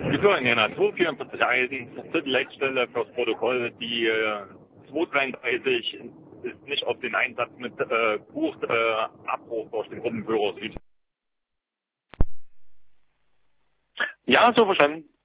Wir führen ja 244.1, dritte Leitstelle fürs Protokoll. Die 233 ist nicht auf den Einsatz mit Bucht Abbruch durch den Gruppenführer Süd. Ja, so verstanden.